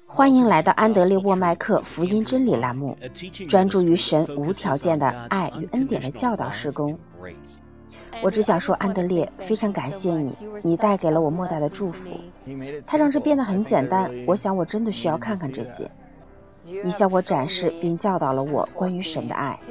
欢迎来到安德烈沃麦克福音真理栏目，专注于神无条件的爱与恩典的教导事工。我只想说，安德烈，非常感谢你，你带给了我莫大的祝福。它让这变得很简单，我想我真的需要看看这些。你向我展示并教导了我关于神的爱。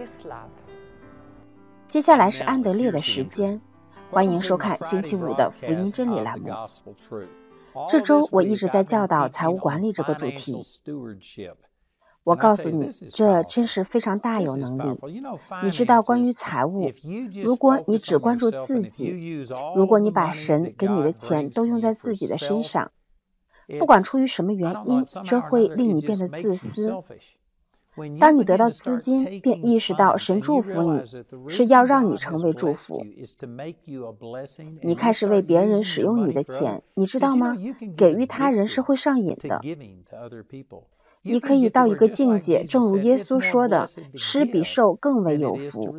接下来是安德烈的时间，欢迎收看星期五的福音真理栏目。这周我一直在教导财务管理这个主题。我告诉你，这真是非常大有能力。你知道，关于财务，如果你只关注自己，如果你把神给你的钱都用在自己的身上，不管出于什么原因，这会令你变得自私。当你得到资金，便意识到神祝福你是要让你成为祝福，你开始为别人使用你的钱，你知道吗？给予他人是会上瘾的。你可以到一个境界，正如耶稣说的，施比受更为有福。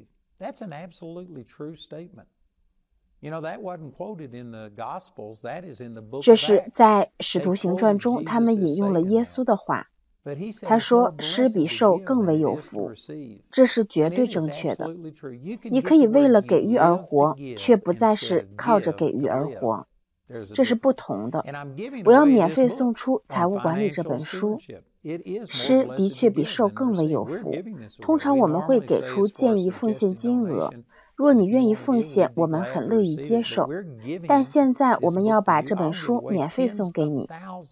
这是在使徒行传中，他们引用了耶稣的话。他说，施比受更为有福，这是绝对正确的。你可以为了给予而活，却不再是靠着给予而活，这是不同的。我要免费送出《财务管理》这本书，施的确比受更为有福。通常我们会给出建议奉献金额，若你愿意奉献，我们很乐意接受。但现在我们要把这本书免费送给你。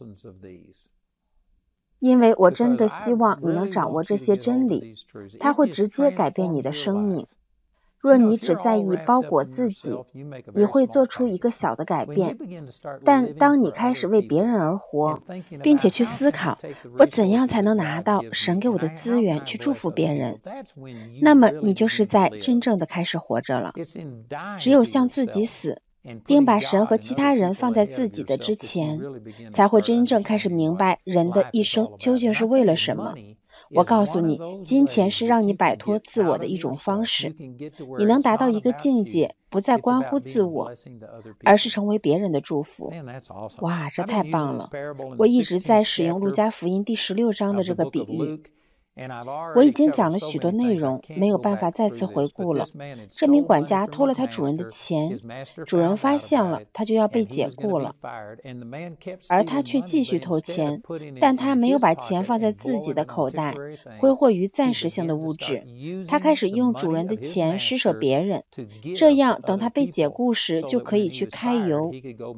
因为我真的希望你能掌握这些真理，它会直接改变你的生命。若你只在意包裹自己，你会做出一个小的改变。但当你开始为别人而活，并且去思考我怎样才能拿到神给我的资源去祝福别人，那么你就是在真正的开始活着了。只有向自己死，并把神和其他人放在自己的之前，才会真正开始明白人的一生究竟是为了什么。我告诉你，金钱是让你摆脱自我的一种方式。你能达到一个境界，不再关乎自我，而是成为别人的祝福。哇，这太棒了！我一直在使用路加福音第16章的这个比喻。我已经讲了许多内容，没有办法再次回顾了。这名管家偷了他主人的钱，主人发现了，他就要被解雇了，而他却继续偷钱，但他没有把钱放在自己的口袋，挥霍于暂时性的物质。他开始用主人的钱施舍别人，这样等他被解雇时就可以去开油。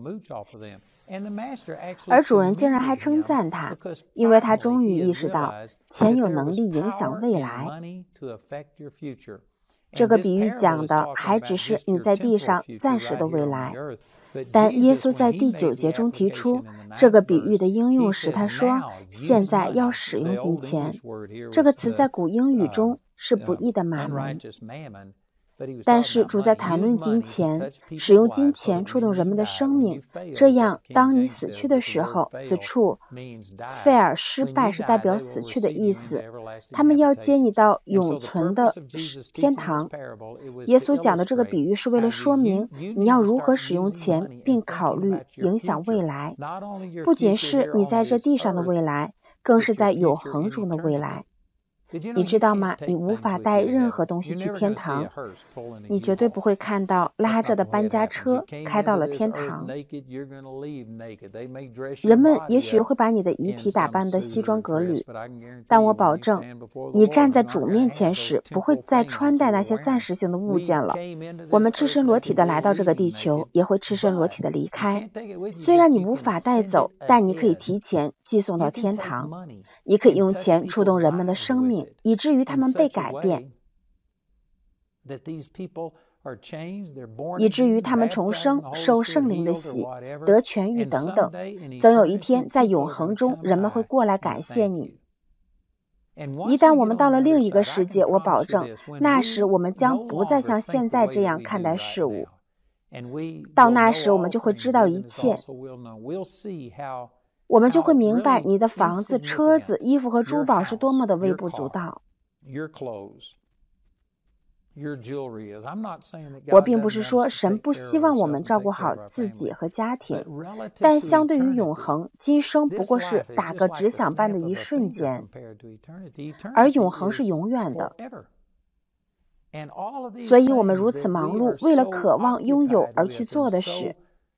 而主人竟然还称赞他，因为他终于意识到钱有能力影响未来。这个比喻讲的还只是你在地上暂时的未来，但耶稣在第9节中提出这个比喻的应用时，他说现在要使用金钱。这个词在古英语中是不义的马门，但是主在谈论金钱，使用金钱触动人们的生命，这样当你死去的时候，此处 fail 失败是代表死去的意思，他们要接你到永存的天堂。耶稣讲的这个比喻是为了说明你要如何使用钱，并考虑影响未来，不仅是你在这地上的未来，更是在永恒中的未来。你知道吗？你无法带任何东西去天堂，你绝对不会看到拉着的搬家车开到了天堂。人们也许会把你的遗体打扮得西装革履，但我保证，你站在主面前时，不会再穿戴那些暂时性的物件了。我们赤身裸体的来到这个地球，也会赤身裸体的离开。虽然你无法带走，但你可以提前寄送到天堂。你可以用钱触动人们的生命，以至于他们被改变，以至于他们重生，受圣灵的洗，得痊愈等等。总有一天，在永恒中，人们会过来感谢你。一旦我们到了另一个世界，我保证，那时我们将不再像现在这样看待事物。到那时，我们就会知道一切。我们就会明白你的房子、车子、衣服和珠宝是多么的微不足道。 我并不是说神不希望我们照顾好自己和家庭，但相对于永恒，今生不过是打个只响般的一瞬间，而永恒是永远的。所以我们如此忙碌，为了渴望拥有而去做的事，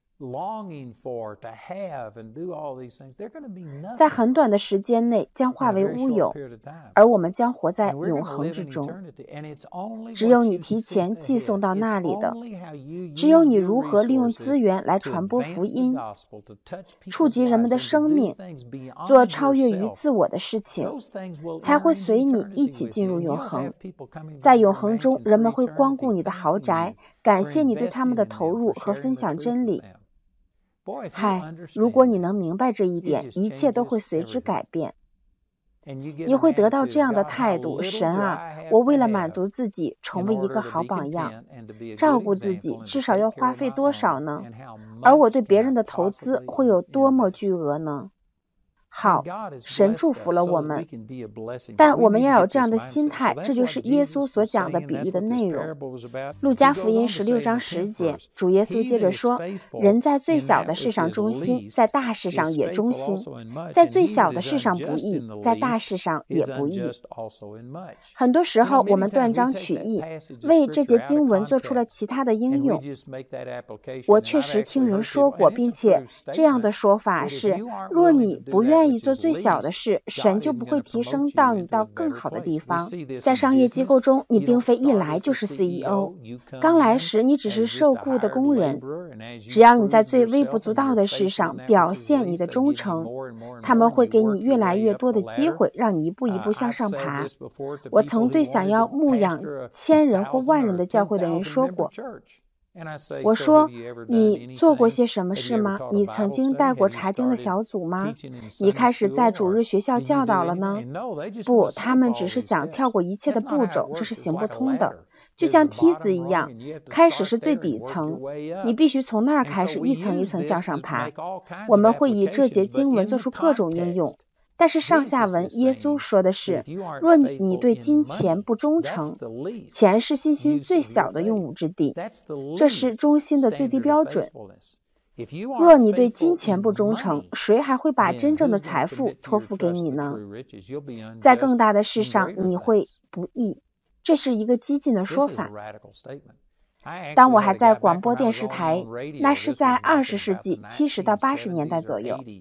在很短的时间内将化为乌有，而我们将活在永恒之中。只有你提前寄送到那里的，只有你如何利用资源来传播福音，触及人们的生命，做超越于自我的事情，才会随你一起进入永恒。在永恒中，人们会光顾你的豪宅，感谢你对他们的投入和分享真理。嗨，如果你能明白这一点，一切都会随之改变。你会得到这样的态度：神啊，我为了满足自己，成为一个好榜样，照顾自己，至少要花费多少呢？而我对别人的投资会有多么巨额呢？好，神祝福了我们，但我们要有这样的心态，这就是耶稣所讲的比喻的内容。路加福音16章10节，主耶稣接着说，人在最小的事上忠心，在大事上也忠心，在最小的事上不义，在大事上也不义。很多时候我们断章取义，为这节经文做出了其他的应用。我确实听人说过，并且这样的说法是，若你不愿意做最小的事，神就不会提升到你到更好的地方。在商业机构中，你并非一来就是 CEO， 刚来时你只是受雇的工人。只要你在最微不足道的事上表现你的忠诚，他们会给你越来越多的机会，让你一步一步向上爬。我曾对想要牧养1000人或10000人的教会的人说过，我说，你做过些什么事吗？你曾经带过查经的小组吗？你开始在主日学校教导了呢？不，他们只是想跳过一切的步骤，这是行不通的。就像梯子一样，开始是最底层，你必须从那儿开始一层一层向上爬。我们会以这节经文做出各种应用。但是上下文耶稣说的是，若你对金钱不忠诚，钱是信心最小的用武之地，这是忠心的最低标准。若你对金钱不忠诚，谁还会把真正的财富托付给你呢？在更大的事上你会不义，这是一个激进的说法。当我还在广播电视台，那是在20世纪70到80年代左右，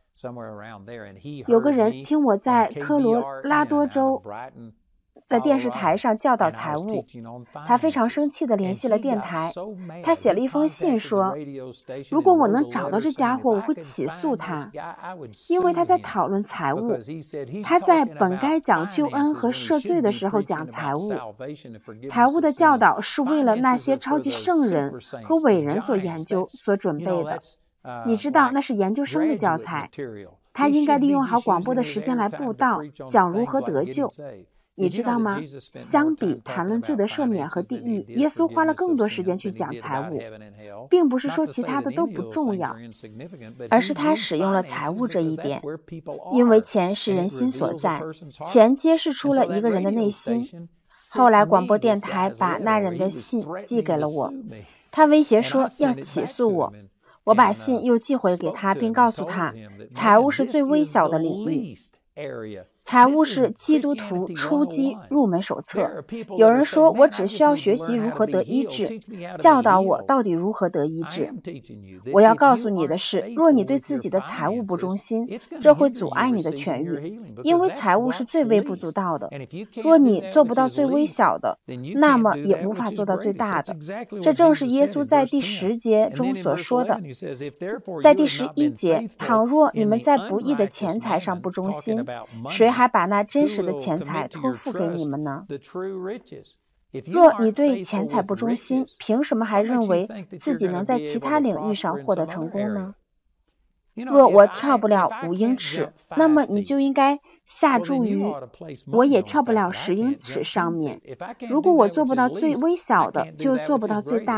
有个人听我在科罗拉多州的电视台上教导财务，他非常生气地联系了电台，他写了一封信说，如果我能找到这家伙，我会起诉他，因为他在讨论财务，他在本该讲救恩和赦罪的时候讲财务。财务的教导是为了那些超级圣人和伟人所研究所准备的，你知道那是研究生的教材，他应该利用好广播的时间来布道，讲如何得救。你知道吗？相比谈论罪的赦免和地狱，耶稣花了更多时间去讲财务，并不是说其他的都不重要，而是他使用了财务这一点，因为钱是人心所在，钱揭示出了一个人的内心。后来广播电台把那人的信寄给了我，他威胁说要起诉我。我把信又寄回给他，并告诉他，财务是最微小的领域。财务是基督徒初级入门手册。有人说我只需要学习如何得医治，教导我到底如何得医治。我要告诉你的是，若你对自己的财务不忠心，这会阻碍你的痊愈，因为财务是最微不足道的。若你做不到最微小的，那么也无法做到最大的。这正是耶稣在第10节中所说的。在第11节，倘若你们在不义的钱财上不忠心，谁还把那真实的钱财托付给你们呢？若你对钱财不忠心，凭什么还认为自己能在其他领域上获得成功呢？若我跳不了5英尺，那么你就应该下注于我也跳不了10英尺上面。如果我做不到最微小的，就做不到最大的。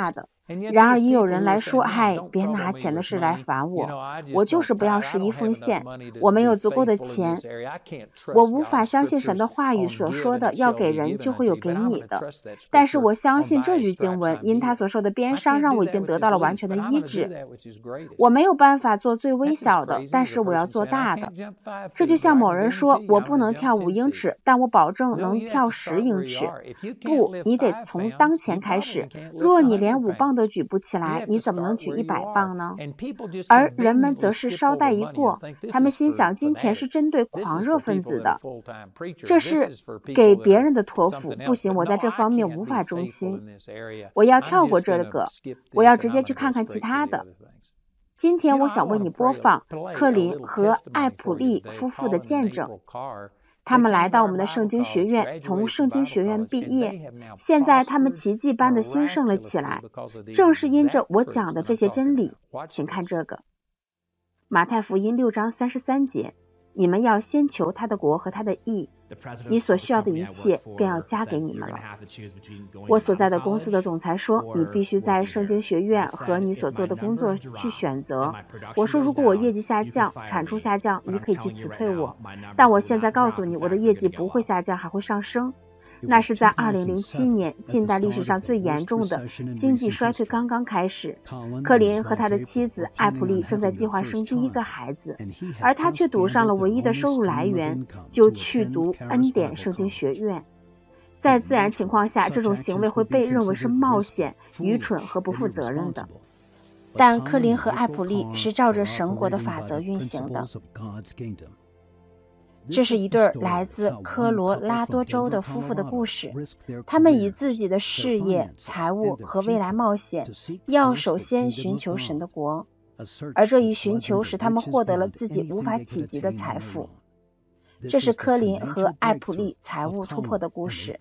然而也有人来说，嗨，别拿钱的事来烦我就是不要11奉献，我没有足够的钱，我无法相信神的话语所说的要给人就会有给你的。但是我相信这句经文，因他所受的鞭伤让我已经得到了完全的医治。我没有办法做最微小的，但是我要做大的。这就像某人说，我不能跳5英尺，但我保证能跳10英尺。不，你得从当前开始。若你连5磅都举不起来，你怎么能举100磅呢？而人们则是稍带一过，他们心想金钱是针对狂热分子的，这是给别人的托付，不行，我在这方面无法忠心，我要跳过这个，我要直接去看看其他的。今天我想为你播放克林和艾普利夫妇的见证。他们来到我们的圣经学院，从圣经学院毕业，现在他们奇迹般的兴盛了起来，正是因着我讲的这些真理。请看这个马太福音6章33节，你们要先求他的国和他的义，你所需要的一切便要加给你们了。我所在的公司的总裁说，你必须在圣经学院和你所做的工作去选择。我说，如果我业绩下降，产出下降，你可以去辞退我，但我现在告诉你，我的业绩不会下降，还会上升。那是在2007年，近代历史上最严重的经济衰退刚刚开始。克林和他的妻子艾普利正在计划生第1个孩子，而他却赌上了唯一的收入来源，就去读恩典圣经学院。在自然情况下，这种行为会被认为是冒险、愚蠢和不负责任的。但克林和艾普利是照着神国的法则运行的。这是一对来自科罗拉多州的夫妇的故事，他们以自己的事业、财务和未来冒险，要首先寻求神的国，而这一寻求使他们获得了自己无法企及的财富。这是科林和艾普利财务突破的故事。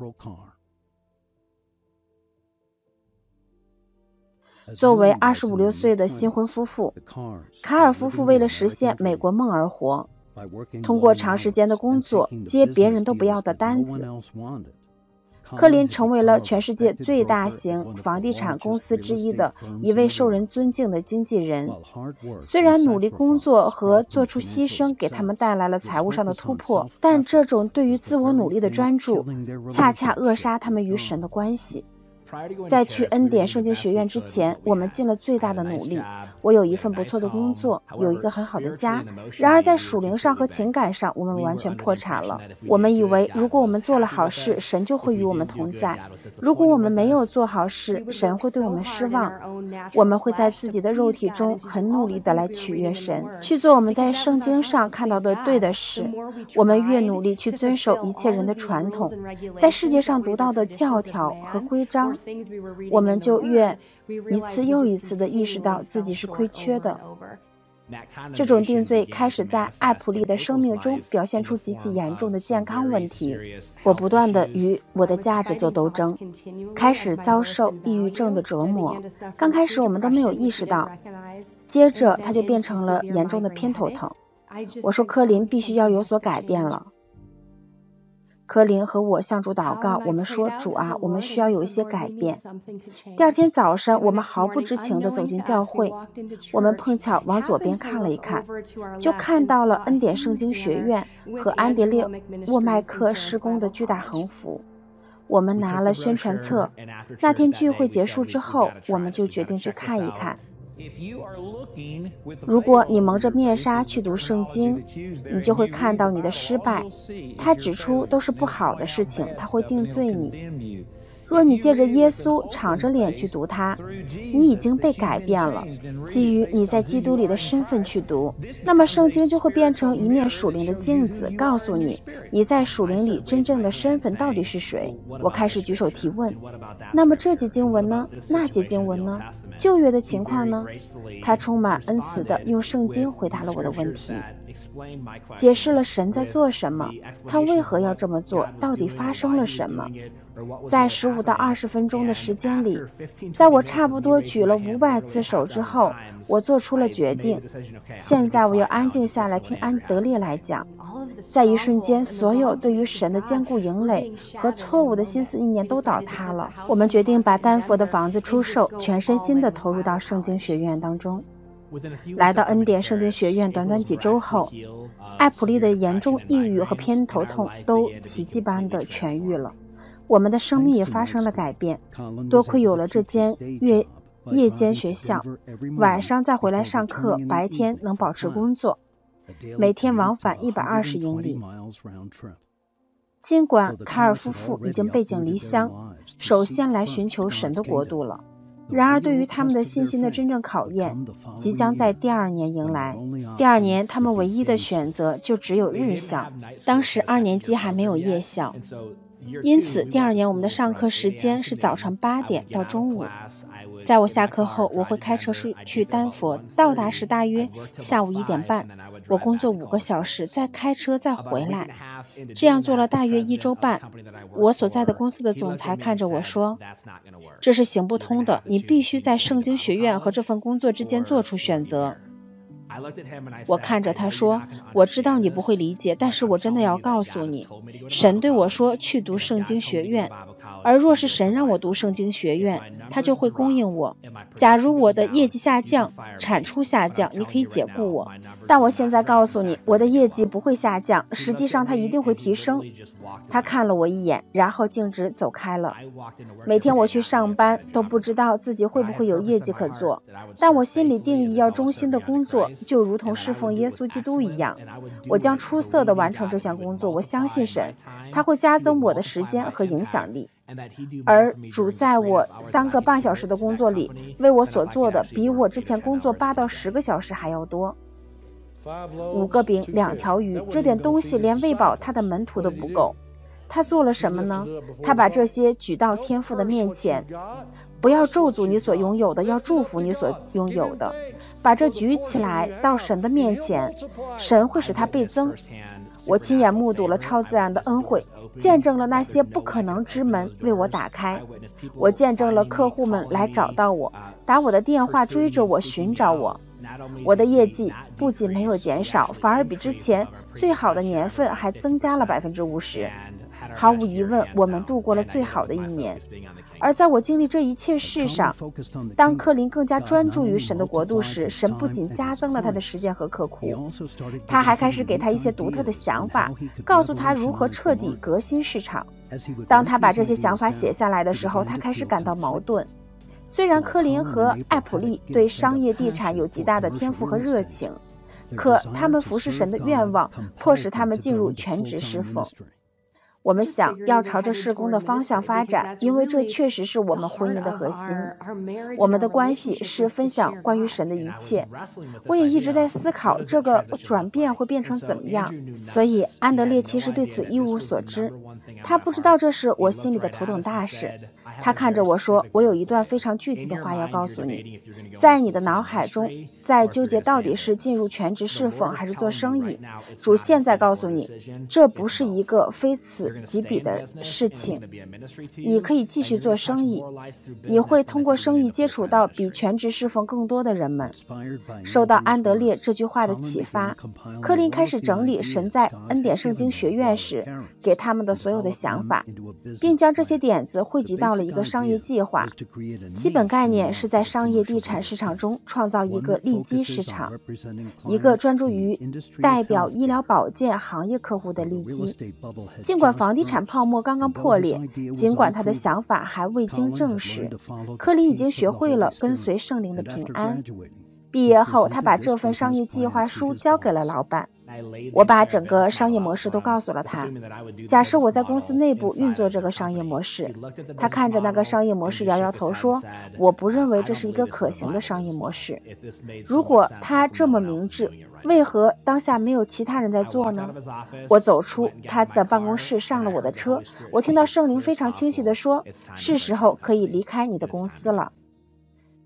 作为25、6岁的新婚夫妇，卡尔夫妇为了实现美国梦而活，通过长时间的工作接别人都不要的单子。克林成为了全世界最大型房地产公司之一的一位受人尊敬的经纪人。虽然努力工作和做出牺牲给他们带来了财务上的突破，但这种对于自我努力的专注恰恰扼杀他们与神的关系。在去恩典圣经学院之前，我们尽了最大的努力。我有一份不错的工作，有一个很好的家。然而在属灵上和情感上，我们完全破产了。我们以为如果我们做了好事，神就会与我们同在；如果我们没有做好事，神会对我们失望。我们会在自己的肉体中很努力地来取悦神，去做我们在圣经上看到的对的事。我们越努力去遵守一切人的传统，在世界上读到的教条和规章，我们就越一次又一次地意识到自己是亏缺的。这种定罪开始在艾普利的生命中表现出极其严重的健康问题。我不断地与我的价值做斗争，开始遭受抑郁症的折磨。刚开始我们都没有意识到，接着它就变成了严重的偏头疼。我说科林必须要有所改变了。科林和我向主祷告，我们说，主啊，我们需要有一些改变。第二天早上，我们毫不知情地走进教会，我们碰巧往左边看了一看，就看到了恩典圣经学院和安德烈沃麦克施工的巨大横幅。我们拿了宣传册，那天聚会结束之后，我们就决定去看一看。如果你蒙着面纱去读圣经，你就会看到你的失败。他指出都是不好的事情，他会定罪你。若你借着耶稣敞着脸去读它，你已经被改变了，基于你在基督里的身份去读，那么圣经就会变成一面属灵的镜子，告诉你你在属灵里真正的身份到底是谁。我开始举手提问，那么这节经文呢？那节经文呢？旧约的情况呢？他充满恩慈地用圣经回答了我的问题，解释了神在做什么，他为何要这么做，到底发生了什么。在15 不到20分钟的时间里，在我差不多举了500次手之后，我做出了决定。现在我要安静下来听安德烈来讲。在一瞬间，所有对于神的坚固营垒和错误的心思意念都倒塌了。我们决定把丹佛的房子出售，全身心地投入到圣经学院当中。来到恩典圣经学院短短几周后，艾普利的严重抑郁和偏头痛都奇迹般的痊愈了。我们的生命也发生了改变，多亏有了这间夜间学校，晚上再回来上课，白天能保持工作，每天往返120英里。尽管卡尔夫妇已经背井离乡，首先来寻求神的国度了，然而对于他们的信心的真正考验即将在第2年迎来。第2年他们唯一的选择就只有日校，当时2年级还没有夜校，因此第2年我们的上课时间是早上8点到中午。在我下课后，我会开车去丹佛，到达时大约下午1点半，我工作5个小时，再开车再回来，这样做了大约1周半。我所在的公司的总裁看着我说，这是行不通的，你必须在圣经学院和这份工作之间做出选择。我看着他说，我知道你不会理解，但是我真的要告诉你，神对我说去读圣经学院，而若是神让我读圣经学院，他就会供应我。假如我的业绩下降，产出下降，你可以解雇我，但我现在告诉你，我的业绩不会下降，实际上它一定会提升。他看了我一眼，然后径直走开了。每天我去上班都不知道自己会不会有业绩可做，但我心里定义要忠心的工作，就如同侍奉耶稣基督一样，我将出色地完成这项工作。我相信神，他会加增我的时间和影响力，而主在我3个半小时的工作里为我所做的，比我之前工作8到10个小时还要多。5个饼2条鱼，这点东西连喂饱他的门徒都不够。他做了什么呢？他把这些举到天父的面前，不要咒诅你所拥有的，要祝福你所拥有的。把这举起来到神的面前，神会使它倍增。我亲眼目睹了超自然的恩惠，见证了那些不可能之门为我打开。我见证了客户们来找到我，打我的电话追着我，寻找我。我的业绩不仅没有减少，反而比之前最好的年份还增加了50%。毫无疑问，我们度过了最好的1年。而在我经历这一切事上，当克林更加专注于神的国度时，神不仅加增了他的时间和刻苦，他还开始给他一些独特的想法，告诉他如何彻底革新市场。当他把这些想法写下来的时候，他开始感到矛盾。虽然科林和艾普利对商业地产有极大的天赋和热情，可他们服侍神的愿望迫使他们进入全职侍奉。我们想要朝着事工的方向发展，因为这确实是我们婚姻的核心。我们的关系是分享关于神的一切。我也一直在思考这个转变会变成怎么样，所以安德烈其实对此一无所知。他不知道这是我心里的头等大事。他看着我说，我有一段非常具体的话要告诉你。在你的脑海中在纠结到底是进入全职侍奉还是做生意，主现在告诉你，这不是一个非此即彼的事情。你可以继续做生意，你会通过生意接触到比全职侍奉更多的人们。受到安德烈这句话的启发，科林开始整理神在恩典圣经学院时给他们的所有的想法，并将这些点子汇集到了一个商业计划。基本概念是在商业地产市场中创造一个利基市场，一个专注于代表医疗保健行业客户的利基。尽管房地产泡沫刚刚破裂，尽管他的想法还未经证实，科林已经学会了跟随圣灵的平安。毕业后，他把这份商业计划书交给了老板。我把整个商业模式都告诉了他。假设我在公司内部运作这个商业模式，他看着那个商业模式摇摇头说，我不认为这是一个可行的商业模式。如果他这么明智，为何当下没有其他人在做呢？我走出他的办公室，上了我的车，我听到圣灵非常清晰地说，是时候可以离开你的公司了。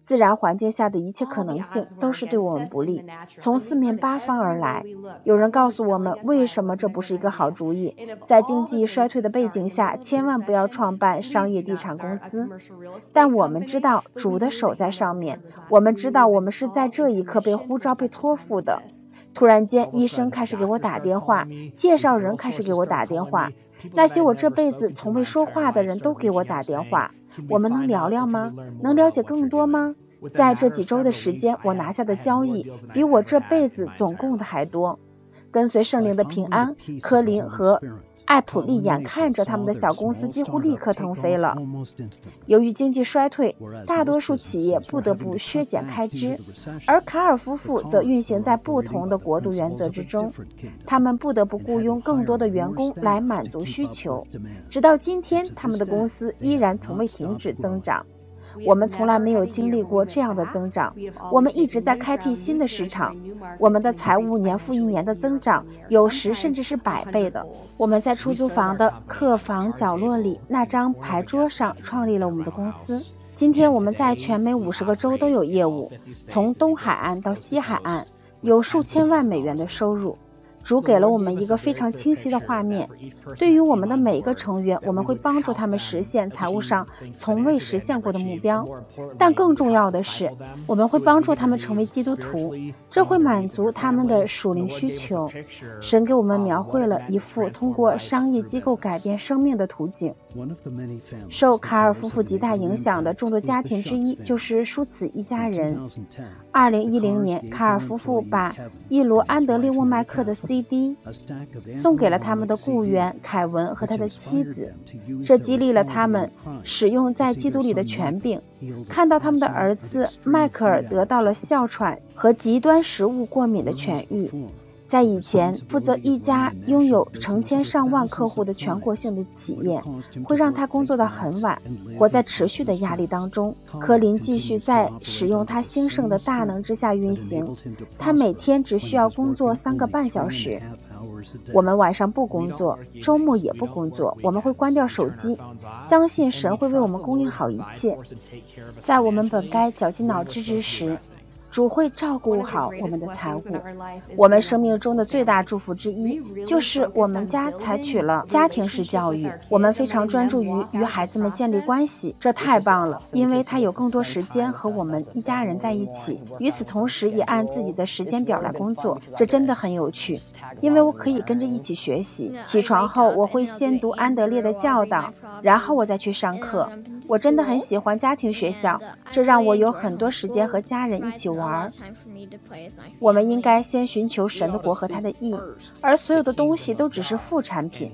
自然环境下的一切可能性都是对我们不利，从四面八方而来。有人告诉我们，为什么这不是一个好主意？在经济衰退的背景下，千万不要创办商业地产公司。但我们知道主的手在上面，我们知道我们是在这一刻被呼召、被托付的。突然间，医生开始给我打电话，介绍人开始给我打电话，那些我这辈子从未说话的人都给我打电话。我们能聊聊吗？能了解更多吗？在这几周的时间，我拿下的交易比我这辈子总共的还多。跟随圣灵的平安，科林和艾普利眼看着他们的小公司几乎立刻腾飞了。由于经济衰退，大多数企业不得不削减开支，而卡尔夫妇则运行在不同的国度原则之中，他们不得不雇佣更多的员工来满足需求。直到今天，他们的公司依然从未停止增长。我们从来没有经历过这样的增长，我们一直在开辟新的市场，我们的财务年复一年的增长，有时甚至是100倍的。我们在出租房的客房角落里那张牌桌上创立了我们的公司。今天我们在全美50个州都有业务，从东海岸到西海岸，有数千万美元的收入。主给了我们一个非常清晰的画面，对于我们的每一个成员，我们会帮助他们实现财务上从未实现过的目标，但更重要的是，我们会帮助他们成为基督徒，这会满足他们的属灵需求。神给我们描绘了一幅通过商业机构改变生命的图景。受卡尔夫妇极大影响的众多家庭之一就是舒茨一家人。2010年，卡尔夫妇把一罗安德烈沃麦克的 CD 送给了他们的雇员凯文和他的妻子，这激励了他们使用在基督里的权柄。看到他们的儿子迈克尔得到了哮喘和极端食物过敏的痊愈。在以前，负责一家拥有成千上万客户的全国性的企业，会让他工作到很晚，活在持续的压力当中。科林继续在使用他兴盛的大能之下运行，他每天只需要工作3个半小时。我们晚上不工作，周末也不工作，我们会关掉手机，相信神会为我们供应好一切。在我们本该绞尽脑汁之时，主会照顾好我们的财务。我们生命中的最大祝福之一，就是我们家采取了家庭式教育。我们非常专注于与孩子们建立关系，这太棒了，因为他有更多时间和我们一家人在一起，与此同时也按自己的时间表来工作。这真的很有趣，因为我可以跟着一起学习。起床后，我会先读安德烈的教导，然后我再去上课。我真的很喜欢家庭学校，这让我有很多时间和家人一起玩。我们应该先寻求神的国和他的义，而所有的东西都只是副产品，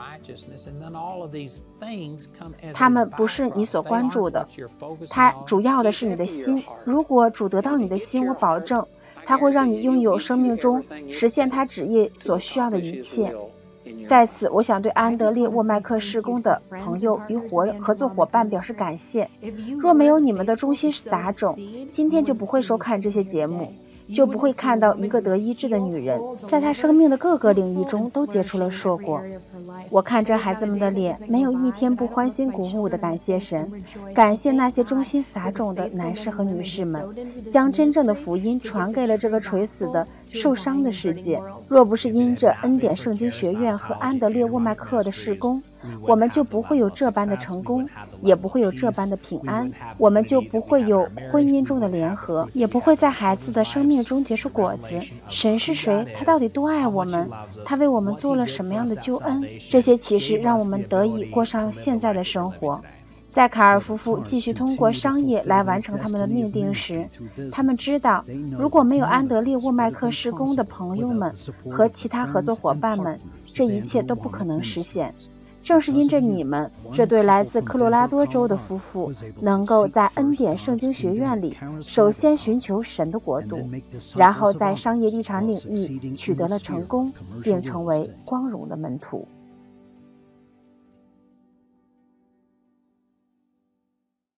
他们不是你所关注的，它主要的是你的心。如果主得到你的心，我保证他会让你拥有生命中实现他旨意所需要的一切。在此，我想对安德烈沃麦克事工的朋友与合作伙伴表示感谢。若没有你们的忠心撒种，今天就不会收看这些节目，就不会看到一个得医治的女人在她生命的各个领域中都结出了硕果。我看着孩子们的脸，没有一天不欢欣鼓舞地感谢神，感谢那些忠心撒种的男士和女士们，将真正的福音传给了这个垂死的受伤的世界。若不是因着恩典圣经学院和安德烈沃麦克的事工，我们就不会有这般的成功，也不会有这般的平安，我们就不会有婚姻中的联合，也不会在孩子的生命中结出果子。神是谁？他到底多爱我们？他为我们做了什么样的救恩？这些启示让我们得以过上现在的生活。在卡尔夫妇继续通过商业来完成他们的命定时，他们知道，如果没有安德烈沃麦克事工的朋友们和其他合作伙伴们，这一切都不可能实现。正是因着你们这对来自科罗拉多州的夫妇能够在恩典圣经学院里首先寻求神的国度，然后在商业地产领域取得了成功，并成为光荣的门徒。